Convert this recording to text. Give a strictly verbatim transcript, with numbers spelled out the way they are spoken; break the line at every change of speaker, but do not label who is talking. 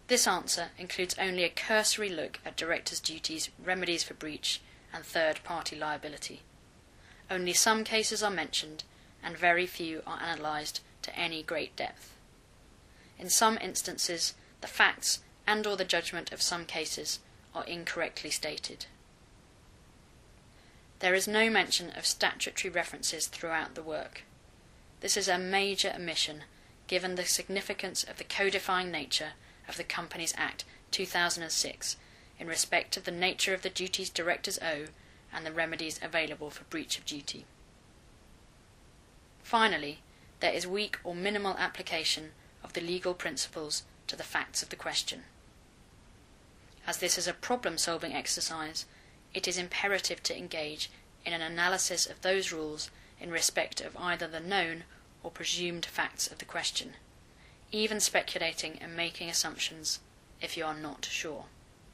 This answer includes only a cursory look at directors' duties, remedies for breach, and third-party liability. Only some cases are mentioned, and very few are analysed to any great depth. In some instances, the facts and or the judgment of some cases are incorrectly stated. There is no mention of statutory references throughout the work. This is a major omission, given the significance of the codifying nature of the Companies Act two thousand six in respect of the nature of the duties directors owe and the remedies available for breach of duty. Finally, there is weak or minimal application of the legal principles to the facts of the question. As this is a problem-solving exercise, it is imperative to engage in an analysis of those rules in respect of either the known or presumed facts of the question, even speculating and making assumptions if you are not sure.